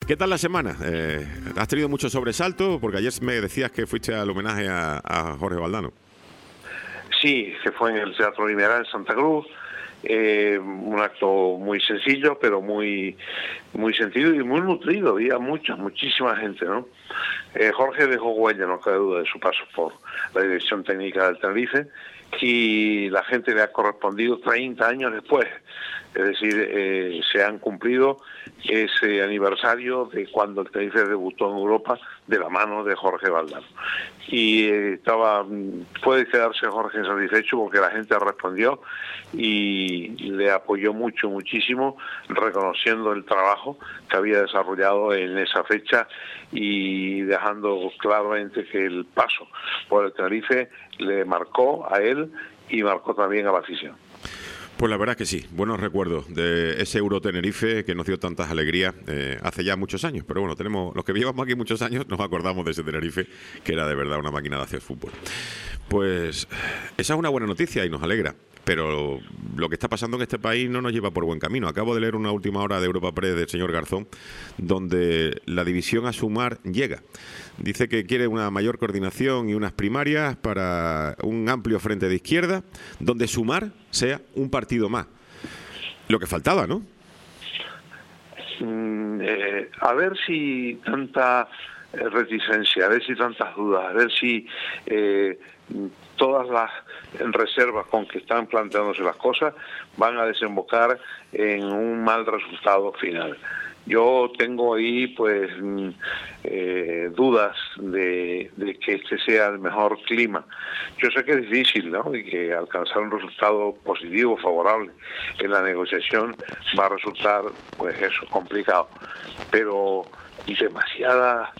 ¿Qué tal la semana? ¿Has tenido mucho sobresalto? Porque ayer me decías que fuiste al homenaje a Jorge Valdano. Sí, que fue en el Teatro Liberal en Santa Cruz. Un acto muy sencillo, pero muy sentido y muy nutrido. Había muchísima gente, ¿no? Jorge dejó huella, no cabe duda, de su paso por la dirección técnica del Tenerife, y la gente le ha correspondido 30 años después. Es decir, se han cumplido ese aniversario de cuando el Tenerife debutó en Europa de la mano de Jorge Valdano. Y puede quedarse Jorge satisfecho porque la gente respondió y le apoyó muchísimo, reconociendo el trabajo que había desarrollado en esa fecha y dejando claramente que el paso por el Tenerife le marcó a él y marcó también a la afición. Pues la verdad que sí, buenos recuerdos de ese Euro Tenerife que nos dio tantas alegrías hace ya muchos años. Pero bueno, los que llevamos aquí muchos años nos acordamos de ese Tenerife, que era de verdad una máquina de hacer fútbol. Pues esa es una buena noticia y nos alegra. Pero lo que está pasando en este país no nos lleva por buen camino. Acabo de leer una última hora de Europa Press del señor Garzón, donde la división a Sumar llega. Dice que quiere una mayor coordinación y unas primarias para un amplio frente de izquierda, donde Sumar sea un partido más. Lo que faltaba, ¿no? A ver si tanta reticencia, a ver si tantas dudas, a ver si todas las reservas con que están planteándose las cosas van a desembocar en un mal resultado final. Yo tengo ahí pues dudas de que este sea el mejor clima. Yo sé que es difícil, ¿no? Y que alcanzar un resultado positivo, favorable en la negociación va a resultar, pues eso, complicado. Pero demasiadas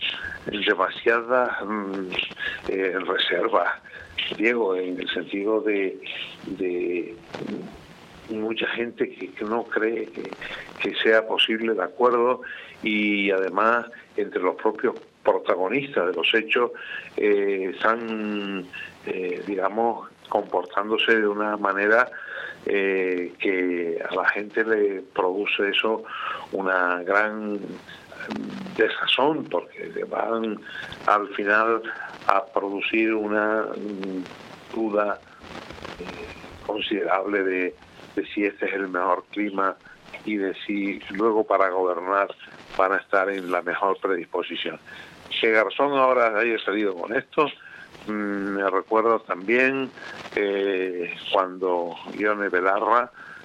reservas, Diego, en el sentido de mucha gente que no cree que sea posible el acuerdo, y además entre los propios protagonistas de los hechos están, digamos, comportándose de una manera que a la gente le produce eso una gran desazón, porque van al final a producir una duda considerable de si este es el mejor clima y de si luego para gobernar van a estar en la mejor predisposición. Que Garzón ahora haya salido con esto, me recuerdo también cuando Ione Belarra,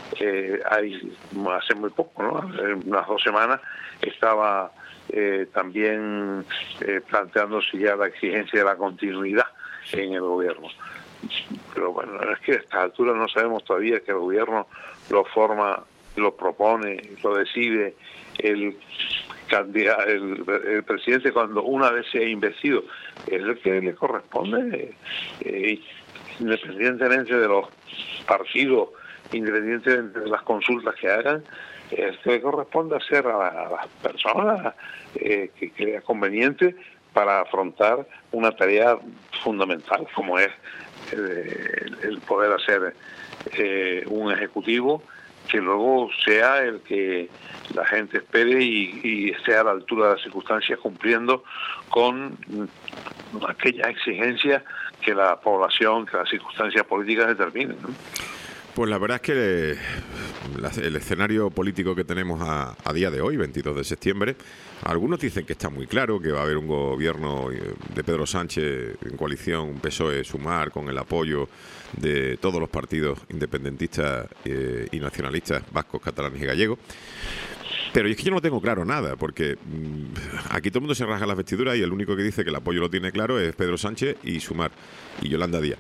hace muy poco, ¿no? Unas 2 semanas, estaba también planteándose ya la exigencia de la continuidad en el gobierno. Pero bueno, es que a esta altura no sabemos todavía que el gobierno lo forma, lo propone, lo decide el presidente cuando una vez sea investido. Es el que le corresponde, independientemente de los partidos, independientemente de las consultas que hagan, es el que le corresponde hacer a las personas que crea conveniente para afrontar una tarea fundamental como es el poder hacer un ejecutivo que luego sea el que la gente espere y esté a la altura de las circunstancias, cumpliendo con aquellas exigencias que la población, que las circunstancias políticas determinen, ¿no? Pues la verdad es que el escenario político que tenemos a día de hoy, 22 de septiembre, algunos dicen que está muy claro, que va a haber un gobierno de Pedro Sánchez en coalición PSOE-Sumar con el apoyo de todos los partidos independentistas y nacionalistas vascos, catalanes y gallegos. Pero es que yo no tengo claro nada, porque aquí todo el mundo se rasga las vestiduras y el único que dice que el apoyo lo tiene claro es Pedro Sánchez y Sumar y Yolanda Díaz.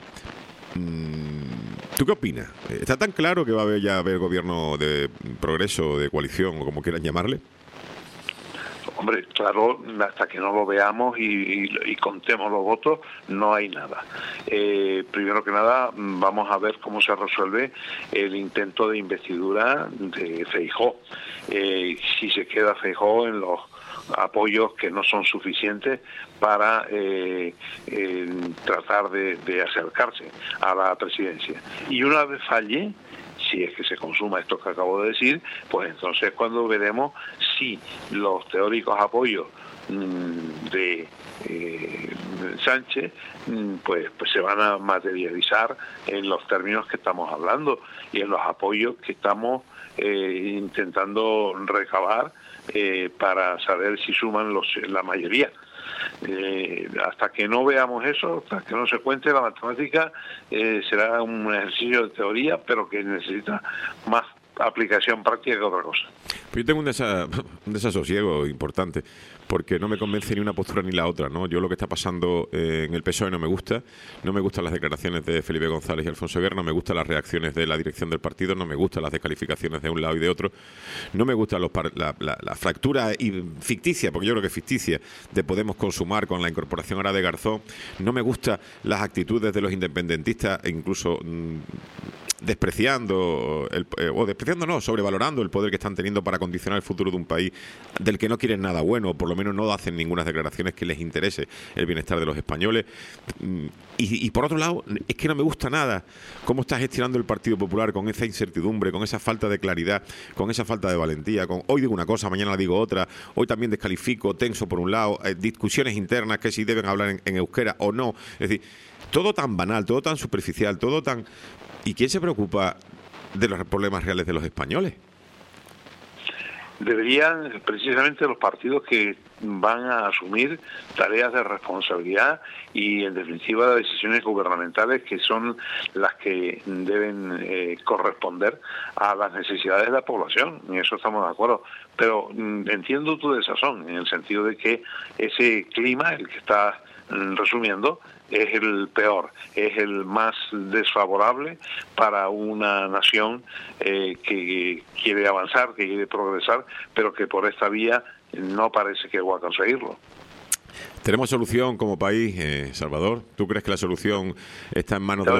¿Tú qué opinas? ¿Está tan claro que va a haber gobierno de progreso, de coalición o como quieran llamarle? Hombre, claro, hasta que no lo veamos y contemos los votos, no hay nada. Primero que nada, vamos a ver cómo se resuelve el intento de investidura de Feijóo. Si se queda Feijóo en los apoyos que no son suficientes para tratar de acercarse a la presidencia. Y una vez falle, si es que se consuma esto que acabo de decir, pues entonces cuando veremos así los teóricos apoyos de Sánchez pues se van a materializar en los términos que estamos hablando y en los apoyos que estamos intentando recabar para saber si suman la mayoría. Hasta que no veamos eso, hasta que no se cuente la matemática, será un ejercicio de teoría, pero que necesita más aplicación práctica que otra cosa. Yo tengo un desasosiego importante, porque no me convence ni una postura ni la otra, ¿no? Yo lo que está pasando en el PSOE no me gusta, no me gustan las declaraciones de Felipe González y Alfonso Guerra, no me gustan las reacciones de la dirección del partido, no me gustan las descalificaciones de un lado y de otro, no me gusta la fractura ficticia, porque yo creo que es ficticia, de Podemos con Sumar, con la incorporación ahora de Garzón, no me gustan las actitudes de los independentistas, e incluso sobrevalorando el poder que están teniendo para condicionar el futuro de un país del que no quieren nada bueno, o por lo menos no hacen ninguna declaraciones que les interese el bienestar de los españoles. Y por otro lado, es que no me gusta nada cómo está gestionando el Partido Popular con esa incertidumbre, con esa falta de claridad, con esa falta de valentía, con hoy digo una cosa, mañana la digo otra, hoy también descalifico, tenso por un lado, discusiones internas que si deben hablar en euskera o no. Es decir, todo tan banal, todo tan superficial, todo tan... ¿Y quién se preocupa de los problemas reales de los españoles? Deberían precisamente los partidos que van a asumir tareas de responsabilidad y en definitiva decisiones gubernamentales que son las que deben corresponder a las necesidades de la población. En eso estamos de acuerdo, pero entiendo tu desazón en el sentido de que ese clima, el que estás resumiendo, es el peor, es el más desfavorable para una nación que quiere avanzar, que quiere progresar, pero que por esta vía no parece que va a conseguirlo. ¿Tenemos solución como país, Salvador? ¿Tú crees que la solución está en manos de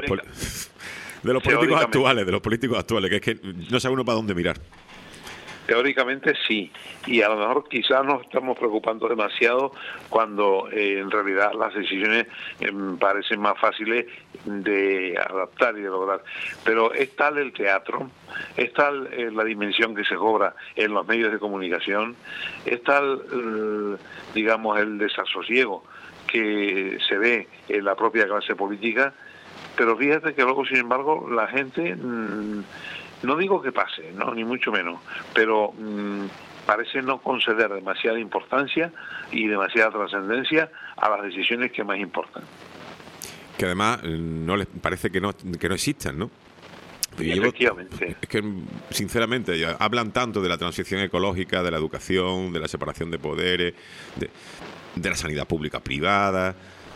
los políticos actuales, que es que no sabe uno para dónde mirar? Teóricamente sí, y a lo mejor quizás nos estamos preocupando demasiado cuando en realidad las decisiones parecen más fáciles de adaptar y de lograr. Pero es tal el teatro, es tal la dimensión que se cobra en los medios de comunicación, es tal, digamos, el desasosiego que se ve en la propia clase política, pero fíjate que luego, sin embargo, la gente... no digo que pase, no, ni mucho menos, pero parece no conceder demasiada importancia y demasiada trascendencia a las decisiones que más importan. Que además no les parece que no existan, ¿no? Efectivamente. Es que, sinceramente, hablan tanto de la transición ecológica, de la educación, de la separación de poderes, de la sanidad pública privada...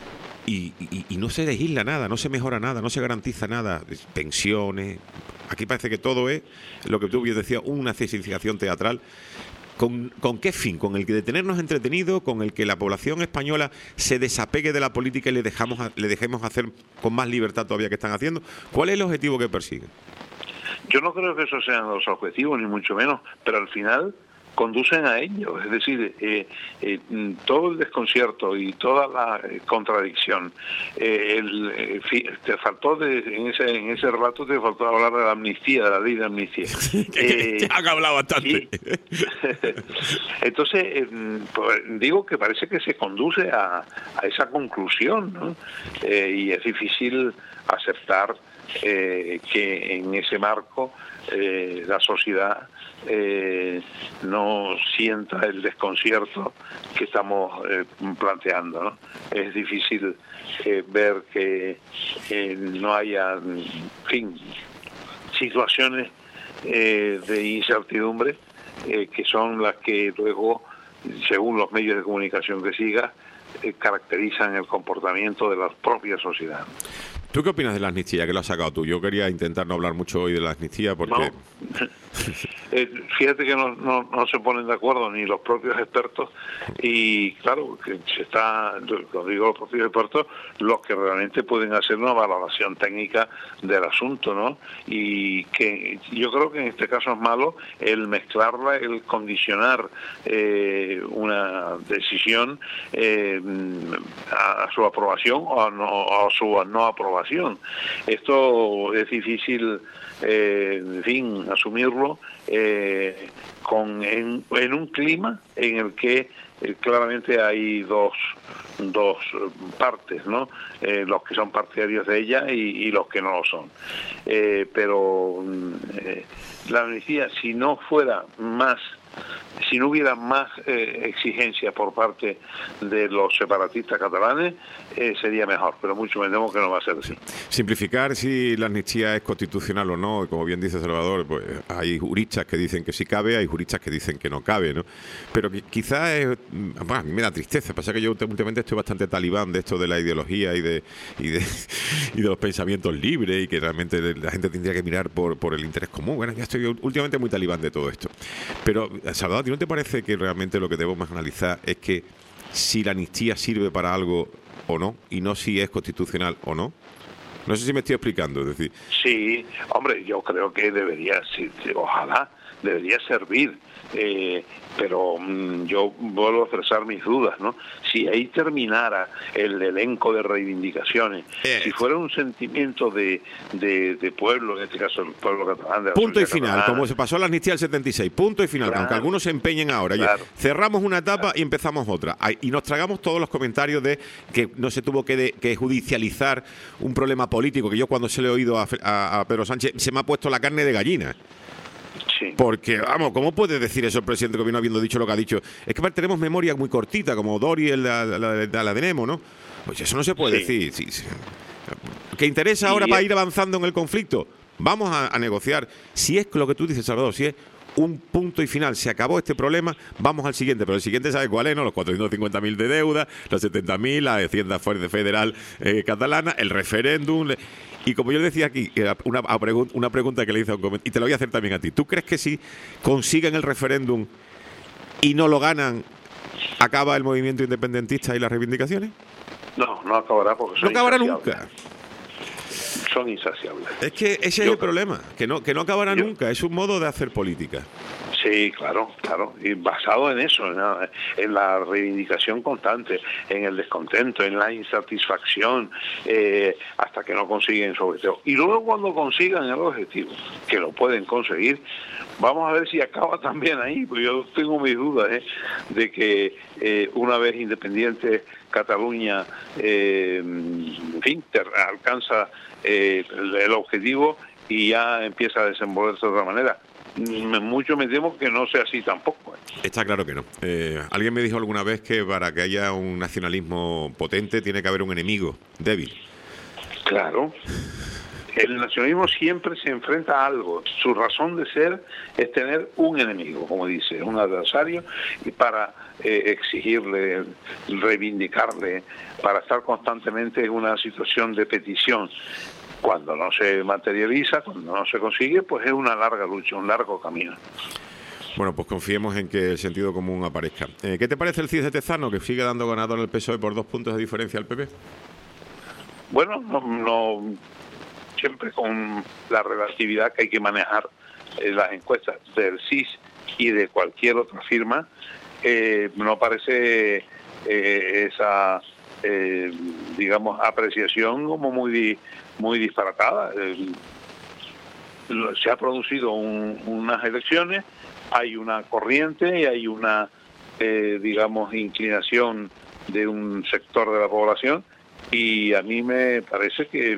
Y no se legisla nada, no se mejora nada, no se garantiza nada, pensiones. Aquí parece que todo es, lo que tú bien decías, una cesificación teatral. ¿Con qué fin? ¿Con el que de tenernos entretenidos, con el que la población española se desapegue de la política y le dejemos hacer con más libertad todavía que están haciendo? ¿Cuál es el objetivo que persiguen? Yo no creo que esos sean los objetivos, ni mucho menos, pero al final conducen a ello, es decir, todo el desconcierto y toda la contradicción. Te faltó en ese relato te faltó hablar de la amnistía, de la ley de amnistía. Que han hablado bastante. Entonces, pues, digo que parece que se conduce a esa conclusión, ¿no? Y es difícil aceptar que en ese marco la sociedad no sienta el desconcierto que estamos planteando, ¿no? Es difícil ver que no haya, en fin, situaciones de incertidumbre que son las que luego, según los medios de comunicación que siga, caracterizan el comportamiento de la propia sociedad. ¿Tú qué opinas de la amnistía, que lo has sacado tú? Yo quería intentar no hablar mucho hoy de la amnistía porque... No. Fíjate que no se ponen de acuerdo ni los propios expertos y claro, que cuando digo los propios expertos, los que realmente pueden hacer una valoración técnica del asunto, ¿no? Y que yo creo que en este caso es malo el mezclarla, el condicionar una decisión a su aprobación o a su no aprobación. Esto es difícil, en fin, asumirlo en un clima en el que claramente hay dos partes, ¿no? Los que son partidarios de ella y los que no lo son. Pero la amnistía, si no hubiera más exigencia por parte de los separatistas catalanes, sería mejor, pero mucho me temo que no va a ser así. Simplificar si la amnistía es constitucional o no, como bien dice Salvador, pues hay juristas que dicen que sí cabe, hay juristas que dicen que no cabe, ¿no? Pero quizás bueno, a mí me da tristeza, pasa que yo últimamente estoy bastante talibán de esto de la ideología y de los pensamientos libres, y que realmente la gente tendría que mirar por el interés común. Bueno, ya estoy últimamente muy talibán de todo esto. Pero, Salvador, ¿a ti no te parece que realmente lo que debemos analizar es que si la amnistía sirve para algo o no, y no si es constitucional o no? No sé si me estoy explicando, es decir... Sí, hombre, yo creo que debería, ojalá, debería servir, pero yo vuelvo a expresar mis dudas, ¿no? Si ahí terminara el elenco de reivindicaciones, si fuera un sentimiento de pueblo, en este caso el pueblo catalán... De la punto y final, catalana, como se pasó la amnistía del 76, punto y final, claro, aunque algunos se empeñen ahora. Claro. Cerramos una etapa y empezamos otra. Y nos tragamos todos los comentarios de que no se tuvo que judicializar un problema político, que yo cuando se le he oído a Pedro Sánchez se me ha puesto la carne de gallina. Sí. Porque, vamos, ¿cómo puede decir eso el presidente que vino habiendo dicho lo que ha dicho? Es que tenemos memoria muy cortita, como Dory, la de Nemo, ¿no? Pues eso no se puede decir. Sí. ¿Qué interesa ahora para ir avanzando en el conflicto? Vamos a negociar. Si es lo que tú dices, Salvador, si es un punto y final, se acabó este problema, vamos al siguiente, pero el siguiente sabe cuál es, ¿no? Los 450.000 de deuda, los 70.000, la Hacienda Federal catalana, el referéndum. Y como yo decía aquí, una pregunta que le hice a un comentario, y te lo voy a hacer también a ti. ¿Tú crees que si consiguen el referéndum y no lo ganan, acaba el movimiento independentista y las reivindicaciones? No acabará, porque no acabará nunca. Son insaciables. Es que ese es el problema, que no acabará nunca. Es un modo de hacer política. Sí, claro, y basado en eso, ¿no? En la reivindicación constante, en el descontento, en la insatisfacción, hasta que no consiguen su objetivo. Y luego cuando consigan el objetivo, que lo pueden conseguir, vamos a ver si acaba también ahí, porque yo tengo mis dudas de que una vez independiente Cataluña, en fin, alcanza el objetivo y ya empieza a desenvolverse de otra manera. Mucho me temo que no sea así tampoco. Está claro que no. Alguien me dijo alguna vez que para que haya un nacionalismo potente tiene que haber un enemigo débil. Claro. El nacionalismo siempre se enfrenta a algo. Su razón de ser es tener un enemigo, como dice, un adversario, y para exigirle, reivindicarle, para estar constantemente en una situación de petición. Cuando no se materializa, cuando no se consigue, pues es una larga lucha, un largo camino. Bueno, pues confiemos en que el sentido común aparezca. ¿Qué te parece el CIS de Tezzano, que sigue dando ganador al PSOE por 2 puntos de diferencia al PP? Bueno, no siempre con la relatividad que hay que manejar las encuestas del CIS y de cualquier otra firma, no parece esa, digamos, apreciación como muy disparatada. Se ha producido unas elecciones, hay una corriente y hay una, digamos, inclinación de un sector de la población, y a mí me parece que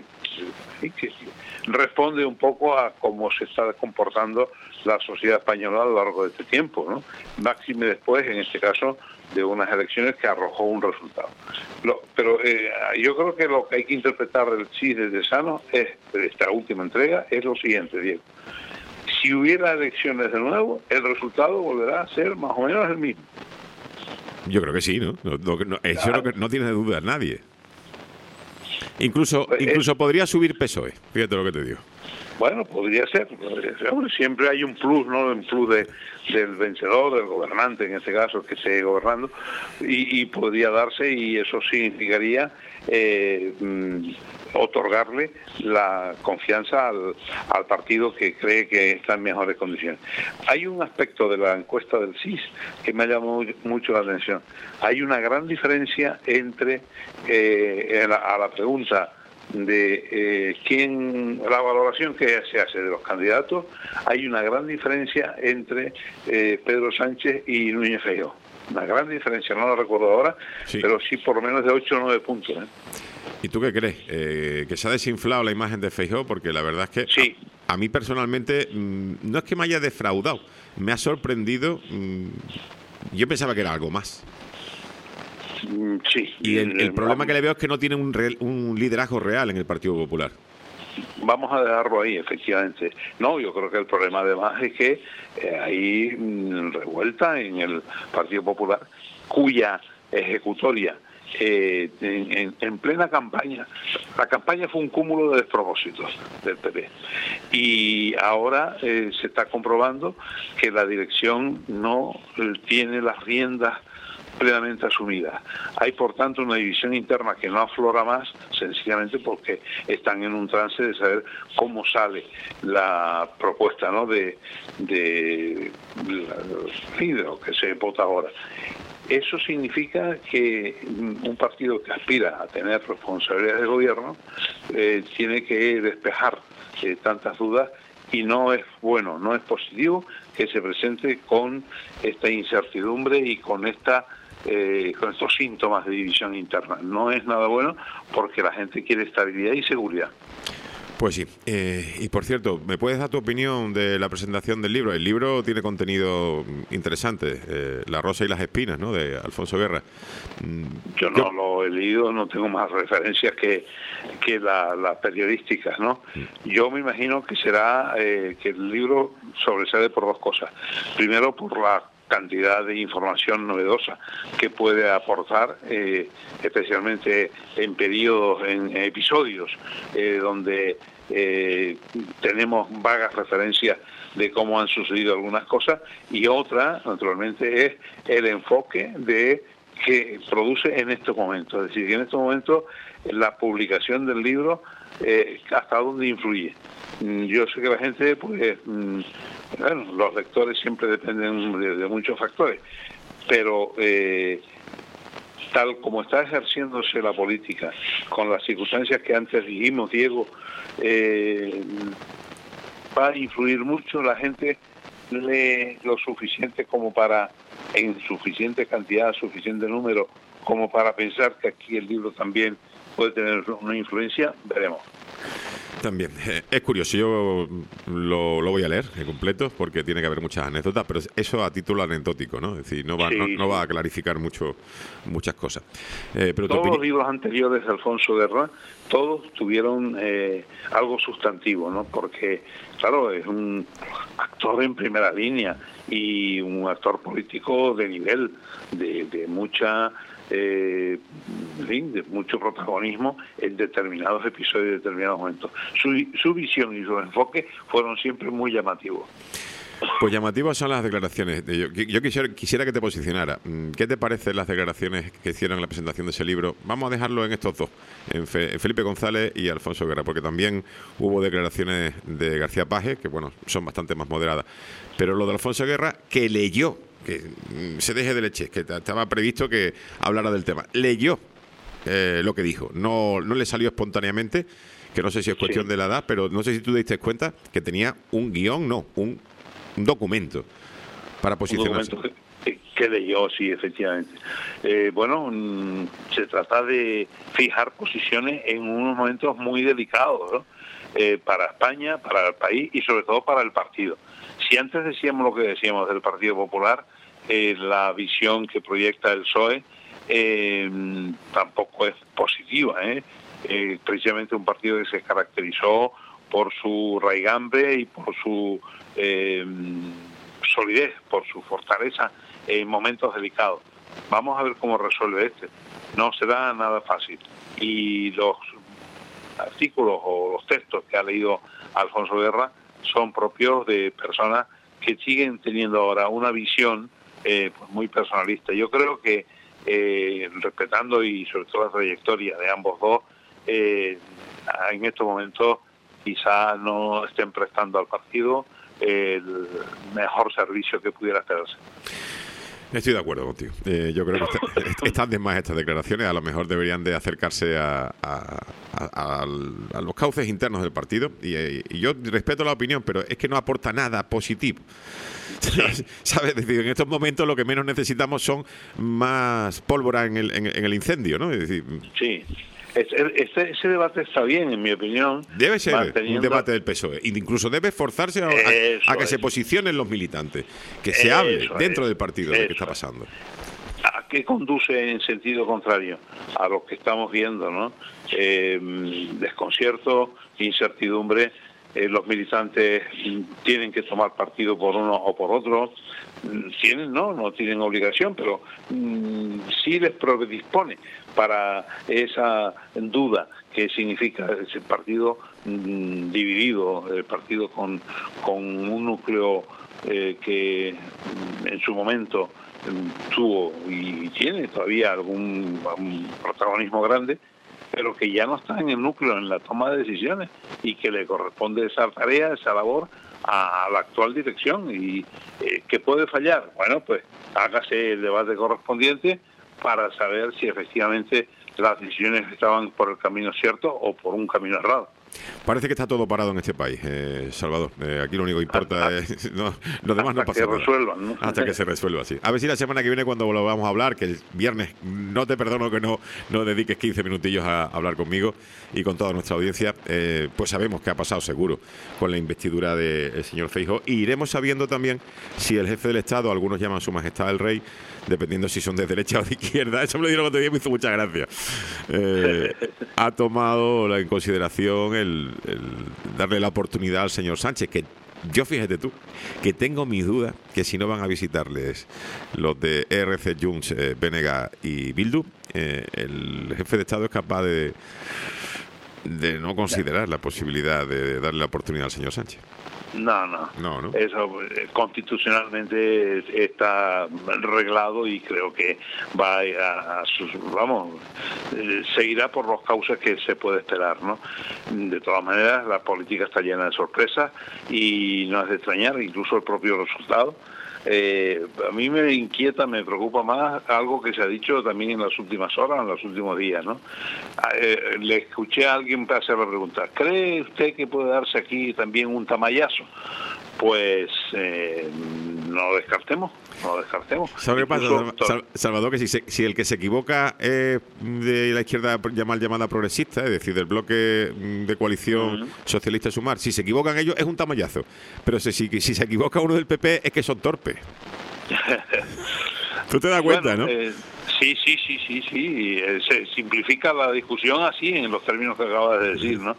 responde un poco a cómo se está comportando la sociedad española a lo largo de este tiempo, ¿no? Máxime después, en este caso, de unas elecciones que arrojó un resultado. Pero yo creo que lo que hay que interpretar del CIS de Tezzano, de esta última entrega, es lo siguiente, Diego. Si hubiera elecciones de nuevo, el resultado volverá a ser más o menos el mismo. Yo creo que sí, ¿no? Eso no tiene duda nadie. Incluso podría subir PSOE, fíjate lo que te digo. Bueno, podría ser. Siempre hay un plus, ¿no? Un plus del vencedor, del gobernante, en este caso, que esté gobernando, y podría darse, y eso significaría otorgarle la confianza al partido que cree que está en mejores condiciones. Hay un aspecto de la encuesta del CIS que me ha llamado mucho la atención. Hay una gran diferencia entre, a la pregunta de la valoración que se hace de los candidatos, hay una gran diferencia entre Pedro Sánchez y Núñez Feijóo. Una gran diferencia, no lo recuerdo ahora, sí, pero sí por lo menos de 8 o 9 puntos. ¿Y tú qué crees? ¿Que se ha desinflado la imagen de Feijóo? Porque la verdad es que sí, a mí personalmente no es que me haya defraudado, me ha sorprendido. Yo pensaba que era algo más. Sí. Y el problema que le veo es que no tiene un liderazgo real en el Partido Popular. Vamos a dejarlo ahí, efectivamente. No, yo creo que el problema además es que hay revuelta en el Partido Popular, cuya ejecutoria en plena campaña, la campaña fue un cúmulo de despropósitos del PP, y ahora se está comprobando que la dirección no tiene las riendas plenamente asumidas. Hay, por tanto, una división interna que no aflora más, sencillamente porque están en un trance de saber cómo sale la propuesta, ¿no?, de lo que se vota ahora. Eso significa que un partido que aspira a tener responsabilidades de gobierno tiene que despejar tantas dudas, y no es bueno, no es positivo que se presente con esta incertidumbre y con estos síntomas de división interna. No es nada bueno, porque la gente quiere estabilidad y seguridad. Pues sí. Y por cierto, ¿me puedes dar tu opinión de la presentación del libro? El libro tiene contenido interesante, La rosa y las espinas, ¿no?, de Alfonso Guerra. Yo no lo he leído, no tengo más referencias que las periodísticas, ¿no? Yo me imagino que será que el libro sobresale por dos cosas. Primero, por la cantidad de información novedosa que puede aportar, especialmente en periodos, en episodios donde tenemos vagas referencias de cómo han sucedido algunas cosas, y otra, naturalmente, es el enfoque que produce en estos momentos. Es decir, que en estos momentos la publicación del libro, hasta dónde influye. Yo sé que la gente, pues, bueno, los lectores siempre dependen de muchos factores, pero tal como está ejerciéndose la política, con las circunstancias que antes dijimos, Diego, va a influir mucho. La gente lee lo suficiente como para, en suficiente cantidad, suficiente número, como para pensar que aquí el libro también puede tener una influencia. Veremos. También, es curioso, yo lo voy a leer completo, porque tiene que haber muchas anécdotas, pero eso a título anecdótico, ¿no? Es decir, no va a clarificar muchas cosas. Pero todos los libros anteriores de Alfonso Guerra, todos tuvieron algo sustantivo, ¿no? Porque, claro, es un actor en primera línea y un actor político de nivel, de mucho protagonismo en determinados episodios, en determinados momentos. Su visión y su enfoque fueron siempre muy llamativos. Pues llamativas son las declaraciones. Yo quisiera que te posicionara. ¿Qué te parecen las declaraciones que hicieron en la presentación de ese libro? Vamos a dejarlo en estos dos, en Felipe González y Alfonso Guerra, porque también hubo declaraciones de García Paje, que bueno, son bastante más moderadas. Pero lo de Alfonso Guerra, que leyó, que se deje de leche, que estaba previsto que hablara del tema, leyó lo que dijo, no le salió espontáneamente, que no sé si es cuestión de la edad, pero no sé si tú te diste cuenta que tenía un guión, un documento para posicionarse. Un documento que leyó, sí, efectivamente. Se trata de fijar posiciones en unos momentos muy delicados, ¿no? Para España, para el país y sobre todo para el partido. Si antes decíamos lo que decíamos del Partido Popular, la visión que proyecta el PSOE tampoco es positiva, precisamente un partido que se caracterizó por su raigambre y por su solidez, por su fortaleza en momentos delicados. Vamos a ver cómo resuelve este. No será nada fácil. Y los artículos o los textos que ha leído Alfonso Guerra son propios de personas que siguen teniendo ahora una visión pues muy personalista. Yo creo que respetando y sobre todo la trayectoria de ambos dos, en estos momentos quizá no estén prestando al partido el mejor servicio que pudiera hacerse. Estoy de acuerdo contigo. Yo creo que están de más estas declaraciones. A lo mejor deberían de acercarse a a los cauces internos del partido y yo respeto la opinión, pero es que no aporta nada positivo. ¿Sabes? Es decir, en estos momentos lo que menos necesitamos son más pólvora en el incendio, ¿no? Es decir, sí. Ese debate está bien, en mi opinión. Debe ser un debate del PSOE. Incluso debe esforzarse a que se posicionen los militantes, que se hable dentro del partido de lo que está pasando. ¿A qué conduce en sentido contrario? A lo que estamos viendo, ¿no? Desconcierto, incertidumbre. Los militantes tienen que tomar partido por uno o por otro. No tienen obligación, pero sí les predispone para esa duda que significa ese partido dividido, el partido con un núcleo que en su momento tuvo y tiene todavía algún protagonismo grande, pero que ya no está en el núcleo, en la toma de decisiones, y que le corresponde esa tarea, esa labor a la actual dirección. Y ¿qué puede fallar? Bueno, pues hágase el debate correspondiente para saber si efectivamente las decisiones estaban por el camino cierto o por un camino errado. Parece que está todo parado en este país, Salvador. Aquí lo único que importa es... Los demás no pasa nada. Hasta que resuelvan, ¿no? Hasta que se resuelva, sí. A ver si la semana que viene, cuando volvamos a hablar, que el viernes, no te perdono que no dediques 15 minutillos a hablar conmigo y con toda nuestra audiencia, pues sabemos que ha pasado seguro con la investidura del señor Feijóo. Y iremos sabiendo también si el jefe del Estado, algunos llaman Su Majestad el Rey, dependiendo si son de derecha o de izquierda, eso me lo dijeron el otro día y me hizo mucha gracia, ha tomado en consideración el darle la oportunidad al señor Sánchez, que yo, fíjate tú, que tengo mis dudas que si no van a visitarles los de ERC, Junts, BNG y Bildu, el jefe de Estado es capaz de no considerar la posibilidad de darle la oportunidad al señor Sánchez. No. Eso constitucionalmente está reglado y creo que va seguirá por los cauces que se puede esperar, ¿no? De todas maneras, la política está llena de sorpresas y no es de extrañar, incluso el propio resultado. A mí me inquieta, me preocupa más algo que se ha dicho también en las últimas horas, en los últimos días, ¿no? Le escuché a alguien hacer la pregunta: ¿cree usted que puede darse aquí también un tamallazo? Pues no descartemos. ¿Sabes qué pasa, Salvador? Que si el que se equivoca es de la izquierda mal llamada progresista, es decir, del bloque de coalición socialista Sumar, si se equivocan ellos es un tamallazo. Pero si se equivoca uno del PP es que son torpes. ¿Tú te das cuenta, no? Sí. Se simplifica la discusión así, en los términos que acabas de decir, ¿no?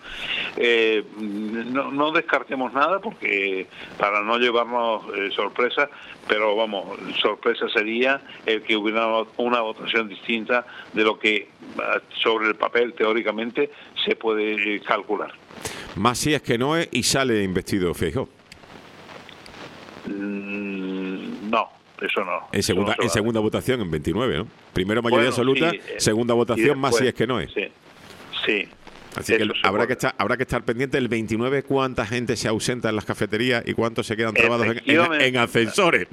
No descartemos nada porque para no llevarnos sorpresas, pero vamos, sorpresa sería el que hubiera una votación distinta de lo que sobre el papel teóricamente se puede calcular. Más si es que no es y sale investido Feijóo. No. Eso no. En segunda votación, en 29, ¿no? Primero mayoría absoluta, sí, segunda votación, después, más si es que no es. Sí. Así que habrá que estar pendiente el 29 cuánta gente se ausenta en las cafeterías y cuántos se quedan trabados en ascensores.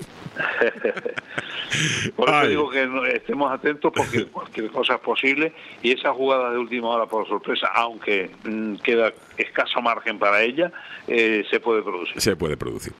Por eso digo que estemos atentos porque cualquier cosa es posible y esa jugada de última hora por sorpresa, aunque queda escaso margen para ella, se puede producir. Se puede producir.